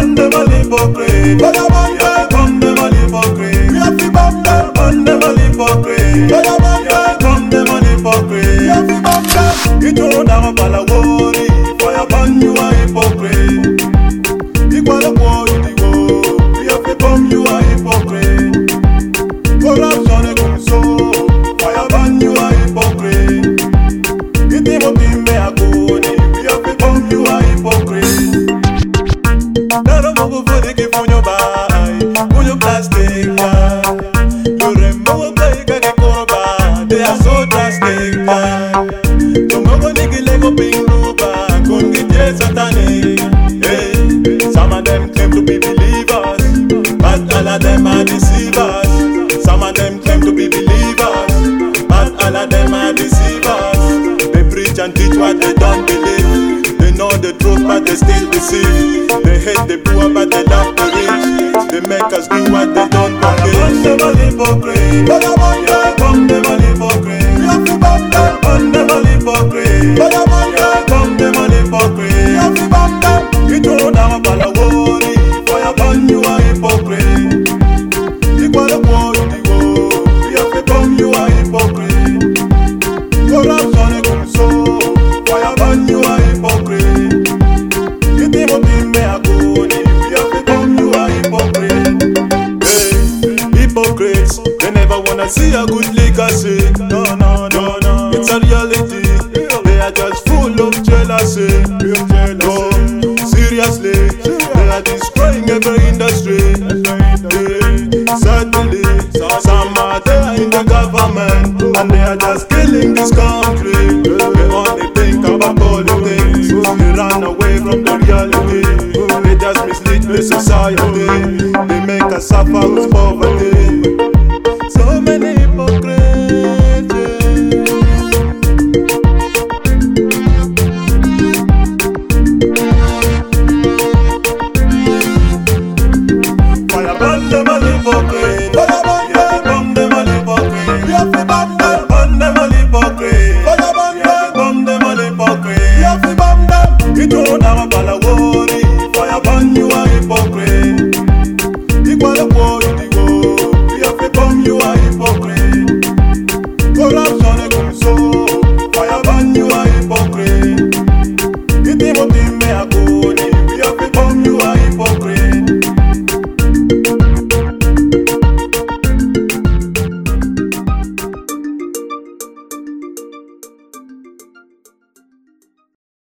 burn them all hypocrite. Fire burn them, burn them all hypocrite. We have to burn them all hypocrite. Fire burn them, burn them all hypocrite. We have to burn them. You don't have a worry. Fire burn you a hypocrite. Equal of war in the war. We have to burn you a hypocrite. Corruption is so. Fire burn you a hypocrite. It ain't what we may have good. We have to burn you a hypocrite. None of them for the gift on your body, on your plastic bag. You remove the Gagakoroba, they are so drastic. Tomorrow, Nicky Lego Ping Ruba, couldn't get satanic. Some of them claim to be believers, but all of them are deceivers. Some of them claim to be believers, but all of them are deceivers. They preach and teach what they don't believe. They know the truth, but they still deceive. They hate the poor, but they love the rich. They make us do what they don't believe. Burn them all hypocrite. Yeah, burn them all hypocrite. We have to burn them. Burn them all hypocrite. Yeah, burn them all hypocrite. We have to burn them. You don't have a worry. Fire burn you a hypocrite. Equal of war in the war. We have to burn you a hypocrite. Corruption is so. Fire burn you a hypocrite. You think what we may have good. We have to burn you a hypocrite. Hey, hypocrites, they never wanna see a good legacy. No, no, no, no. It's a reality. They are just full of jealousy. No, seriously, they are destroying every industry. Certainly, some are there in the government, and they are just killing this country. They only think about politics. They run away from the reality. They just mislead the society. They make us suffer with poverty. So many hypocrites. Fire burn them all hypocrite. Yeah, burn them all hypocrite. We have to burn them. Burn them all hypocrite. Fire burn them. Burn them all hypocrite. We have to burn them. You don't have a worry. Fire burn you a hypocrite. Equal of war.